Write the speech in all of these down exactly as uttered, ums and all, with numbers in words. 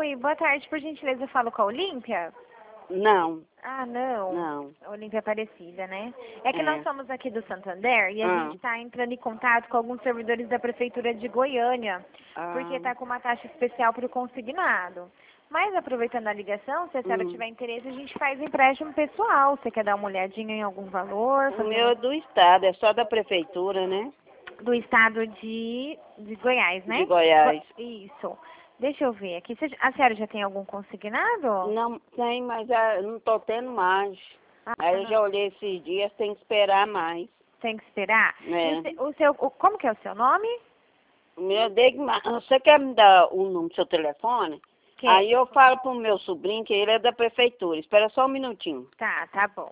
Oi, boa tarde, por gentileza, eu falo com a Olímpia? Não, Ah, não. não. Olímpia Aparecida, né? É que É. nós somos aqui do Santander e a Ah. gente está entrando em contato com alguns servidores da Prefeitura de Goiânia, porque Ah. está com uma taxa especial para o consignado. Mas, aproveitando a ligação, se a senhora Hum. tiver interesse, a gente faz empréstimo pessoal. Você quer dar uma olhadinha em algum valor? O fazer meu uma- é do estado, é só da prefeitura, né? Do estado de, de Goiás, né? De Goiás. Go- Isso. Deixa eu ver aqui. Você- A senhora já tem algum consignado? Não tem, mas ah, não tô tendo mais. Ah, Aí eu já olhei esses dias, tem que esperar mais. tem que esperar? É. E o, se- o seu, o- como que é o seu nome? O meu é Degmar. Você quer me dar o número do seu telefone? Que- Aí eu falo pro meu sobrinho que ele é da prefeitura. Espera só um minutinho. Tá, tá bom.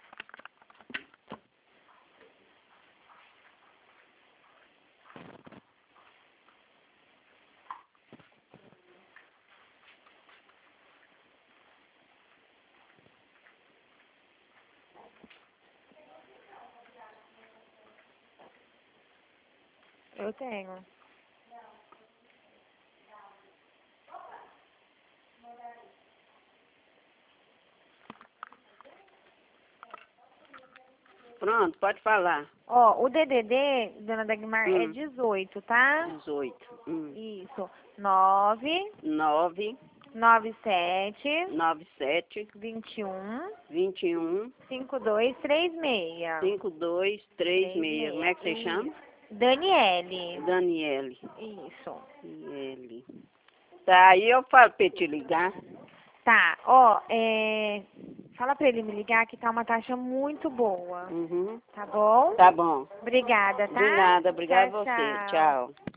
Eu tenho. Pronto, pode falar. Ó, o D D D, dona Dagmar, é Hum. dezoito, tá? dezoito. Hum. Isso. nove, nove, nove sete, nove sete, vinte e um, vinte e um, cinco dois três seis. cinco dois três seis. Como é que você Isso. chama? Daniele. Daniele. Isso. Daniele. Tá, aí eu falo pra ele te ligar. Tá, ó, é... fala pra ele me ligar que tá uma taxa muito boa. Uhum. Tá bom? Tá bom. Obrigada, tá? De nada, obrigada a Tchau, você. tchau. Tchau.